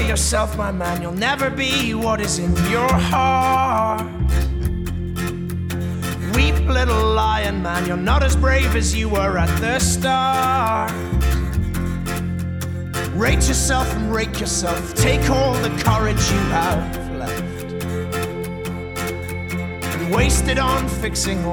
yourself, my man. You'll never be what is in your heart. Weep, little lion man, you're not as brave as you were at the start. Rate yourself and rake yourself. Take all the courage you have left and waste it on fixing